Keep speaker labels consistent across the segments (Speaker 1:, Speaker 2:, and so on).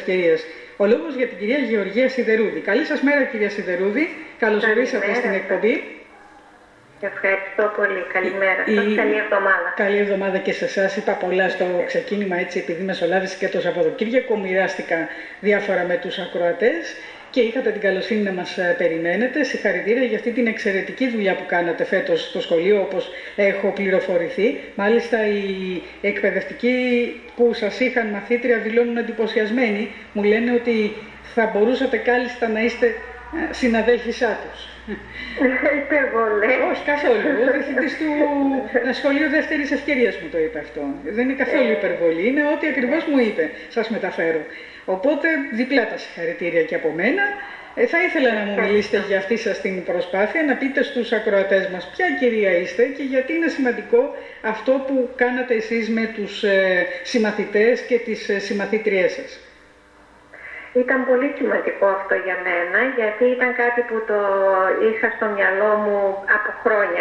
Speaker 1: ευκαιρίας. Ο λόγος για την κυρία Γεωργία Σιδερούδη. Καλή σας μέρα, κυρία Σιδερούδη. Καλώς ορίσατε στην εκπομπή.
Speaker 2: Ευχαριστώ πολύ. Καλημέρα σας. Καλή εβδομάδα.
Speaker 1: Καλή εβδομάδα και σε εσάς. Είπα πολλά στο ξεκίνημα, έτσι, επειδή μεσολάβησε και το Σαββατοκύριακο. Μοιράστηκα διάφορα με τους ακροατές και είχατε την καλοσύνη να μας περιμένετε. Συγχαρητήρια για αυτή την εξαιρετική δουλειά που κάνατε φέτος στο σχολείο, όπως έχω πληροφορηθεί. Μάλιστα, οι εκπαιδευτικοί που σας είχαν μαθήτρια δηλώνουν εντυπωσιασμένοι. Μου λένε ότι θα μπορούσατε κάλλιστα να είστε συναδέλφισά τους.
Speaker 2: Υπερβολές.
Speaker 1: Όχι, καθόλου. Ο διευθυντής του σχολείου δεύτερης ευκαιρίας μου το είπε αυτό. Δεν είναι καθόλου υπερβολή. Είναι ό,τι ακριβώς μου είπε. Σας μεταφέρω. Οπότε, διπλά τα συγχαρητήρια και από μένα. Θα ήθελα να μου μιλήσετε για αυτή σας την προσπάθεια, να πείτε στους ακροατές μας ποια κυρία είστε και γιατί είναι σημαντικό αυτό που κάνατε εσείς με τους συμμαθητές και τις συμμαθήτριές σας.
Speaker 2: Ήταν πολύ σημαντικό αυτό για μένα, γιατί ήταν κάτι που το είχα στο μυαλό μου από χρόνια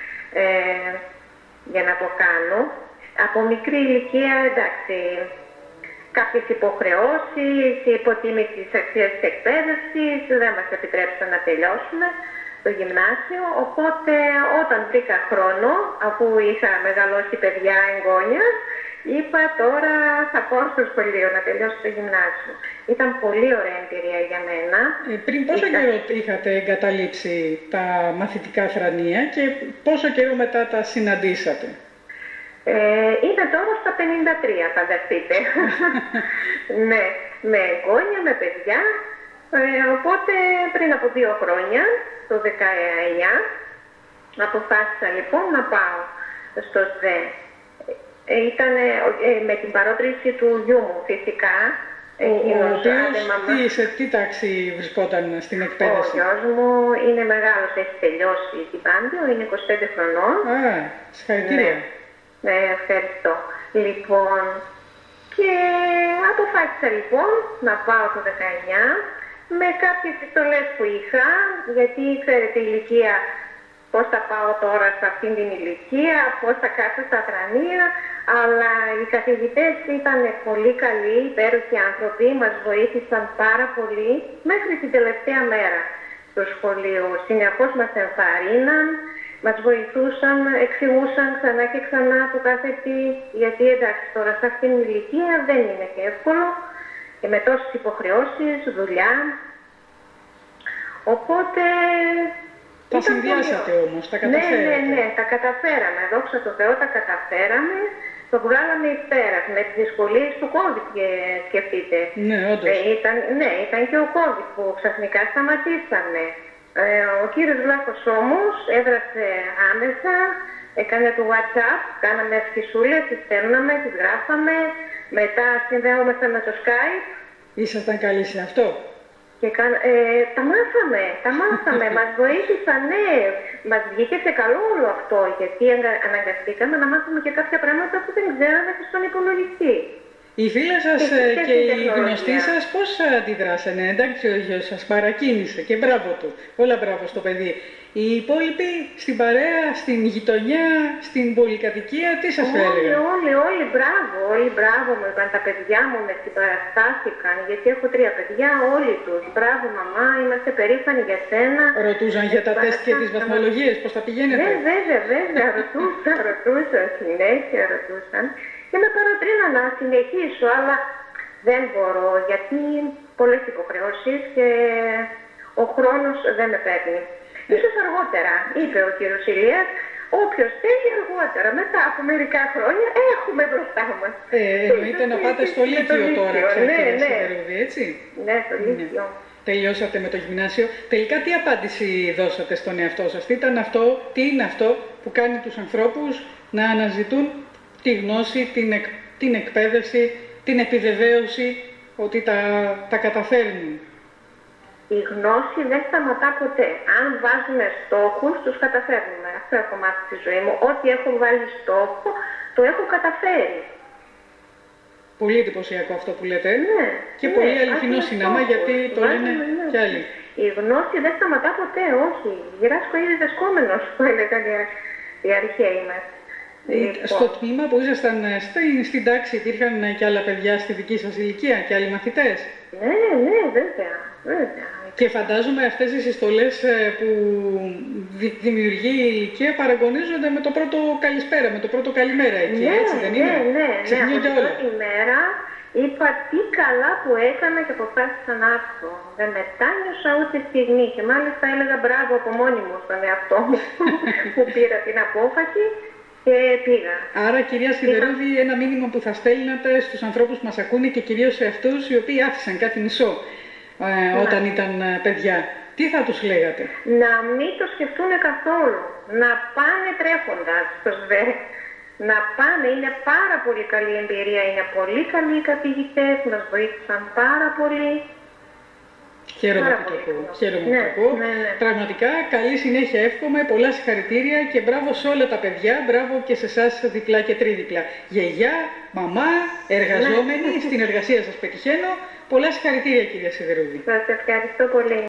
Speaker 2: για να το κάνω. Από μικρή ηλικία, εντάξει, κάποιες υποχρεώσεις, η υποτίμηση της αξίας της εκπαίδευσης δεν μας επιτρέψαν να τελειώσουμε το γυμνάσιο, οπότε όταν βρήκα χρόνο, αφού είχα μεγαλώσει παιδιά εγγόνια, είπα τώρα θα πάω στο σχολείο να τελειώσω το γυμνάσιο. Ήταν πολύ ωραία εμπειρία για μένα.
Speaker 1: Πριν πόσο καιρό είχατε εγκαταλείψει τα μαθητικά θρανία και πόσο καιρό μετά τα συναντήσατε?
Speaker 2: Είμαι τώρα στα 53, φανταστείτε. Ναι, με εγγόνια, με παιδιά. Οπότε πριν από 2 χρόνια, το 19, αποφάσισα λοιπόν να πάω στο ΣΔΕ. Ήταν με την παρότριση του γιού μου φυσικά.
Speaker 1: Ο οποίος σε τι τάξη βρισκόταν στην εκπαίδευση?
Speaker 2: Ο γιος μου είναι μεγάλος, έχει τελειώσει την Πάντιο, είναι 25 χρονών.
Speaker 1: Συγχαρητήρια.
Speaker 2: Ναι, ευχαριστώ. Λοιπόν, και αποφάσισα λοιπόν να πάω το 19 με κάποιες επιστολές που είχα, γιατί ξέρετε η ηλικία, πώς θα πάω τώρα σε αυτήν την ηλικία, πώς θα κάτσω στα θρανία, αλλά οι καθηγητές ήταν πολύ καλοί, υπέροχοι άνθρωποι, μας βοήθησαν πάρα πολύ μέχρι την τελευταία μέρα του σχολείου. Συνεχώς μας ενθαρρύναν, μας βοηθούσαν, εξηγούσαν ξανά και ξανά το κάθε τι, γιατί εντάξει τώρα σε αυτήν την ηλικία δεν είναι και εύκολο και με τόσες υποχρεώσεις, δουλειά. Οπότε...
Speaker 1: Τα συνδυάσατε όμως, τα καταφέρατε.
Speaker 2: Ναι, τα καταφέραμε. Δόξα τω Θεώ, τα καταφέραμε. Το βγάλαμε εις πέρας με τις δυσκολίες του COVID, σκεφτείτε.
Speaker 1: Ναι, όντως.
Speaker 2: Ήταν και ο COVID που ξαφνικά σταματήσαμε. Ο κύριος Βλάχος όμως έδρασε άμεσα, έκανε το WhatsApp, κάναμε ευχησούλες, τις στέλναμε, τις γράφαμε, μετά συνδέομαστε με το Skype.
Speaker 1: Ήσασταν καλοί σε αυτό?
Speaker 2: Και τα μάθαμε, μας βοήθησαν, ναι, μας βγήκε σε καλό όλο αυτό, γιατί αναγκαστήκαμε να μάθουμε και κάποια πράγματα που δεν ξέραμε στον υπολογιστή.
Speaker 1: Οι φίλοι σας και οι γνωστοί σας πώς αντιδράσανε? Εντάξει, ο γιος σας παρακίνησε και μπράβο του, όλα μπράβο στο παιδί. Οι υπόλοιποι στην παρέα, στην γειτονιά, στην πολυκατοικία, τι σας έλεγαν?
Speaker 2: Όλοι μπράβο μου είπαν, τα παιδιά μου με συμπαραστάθηκαν, γιατί έχω 3 παιδιά, όλοι τους. Μπράβο μαμά, είμαστε περήφανοι για σένα.
Speaker 1: Ρωτούσαν για τα τεστ και τις βαθμολογίες, πώς τα πηγαίνετε?
Speaker 2: Ναι, βέβαια, ρωτούσαν, συνέχεια ρωτούσαν. Και με παροτρύναν να συνεχίσω, αλλά δεν μπορώ, γιατί πολλές υποχρεώσεις και ο χρόνος δεν με παίρνει. Ίσως αργότερα, είπε ο κύριος Ηλίας, όποιος θέλει αργότερα, μετά από μερικά χρόνια, έχουμε μπροστά μας.
Speaker 1: Εννοείται να πάτε στο Λύκειο τώρα, κύριε Σιδερούδη, έτσι?
Speaker 2: Ναι, στο Λύκειο.
Speaker 1: Τελειώσατε με το γυμνάσιο. Τελικά τι απάντηση δώσατε στον εαυτό σας? Τι είναι αυτό που κάνει τους ανθρώπους να αναζητούν τη γνώση, την εκπαίδευση, την επιβεβαίωση ότι τα καταφέρνουν?
Speaker 2: Η γνώση δεν σταματά ποτέ. Αν βάζουμε στόχους, τους καταφέρνουμε. Αυτό έχω μάθει στη ζωή μου. Ό,τι έχω βάλει στόχο, το έχω καταφέρει.
Speaker 1: Πολύ εντυπωσιακό αυτό που λέτε.
Speaker 2: Ναι,
Speaker 1: και πολύ αληθινό συνάμα, γιατί το λένε κι άλλοι.
Speaker 2: Η γνώση δεν σταματά ποτέ, όχι. Γυράσκω ήδη δεσκόμενος, που έλεγαν οι αρχαίοι μας.
Speaker 1: Στο τμήμα που ήσασταν στην τάξη υπήρχαν και άλλα παιδιά στη δική σας ηλικία και άλλοι μαθητές?
Speaker 2: Ναι, βέβαια.
Speaker 1: Και φαντάζομαι αυτές οι συστολές που δημιουργεί η ηλικία παραγωνίζονται με το πρώτο καλησπέρα, με το πρώτο καλημέρα εκεί, έτσι δεν είναι?
Speaker 2: Ναι.
Speaker 1: Ξεχνιούνται όλα.
Speaker 2: Την ημέρα είπα τι καλά που έκανα και αποφάσισα να έρθω. Δεν μετάνιωσα ούτε στιγμή και μάλιστα έλεγα μπράβο από μόνη μου στον εαυτό μου που πήρα την απόφαση και πήγα.
Speaker 1: Άρα, κυρία Σιδερούδη, ένα μήνυμα που θα στέλνατε στους ανθρώπους που μας ακούνε και κυρίως σε αυτούς οι οποίοι άφησαν κάτι μισό όταν ήταν παιδιά, τι θα τους λέγατε?
Speaker 2: Να μην το σκεφτούν καθόλου, να πάνε τρέχοντας στο ΣΒΕ, να πάνε, είναι πάρα πολύ καλή εμπειρία, είναι πολύ καλοί οι καθηγητές, μας βοήθησαν πάρα πολύ.
Speaker 1: Χαίρομαι που το ακούω. Ναι. Πραγματικά καλή συνέχεια εύχομαι, πολλά συγχαρητήρια και μπράβο σε όλα τα παιδιά, μπράβο και σε εσάς διπλά και τρίδιπλα. Γιαγιά, μαμά, εργαζόμενοι, στην εργασία σας πετυχαίνω. Πολλά συγχαρητήρια, κυρία Σιδερούδη.
Speaker 2: Σας ευχαριστώ πολύ.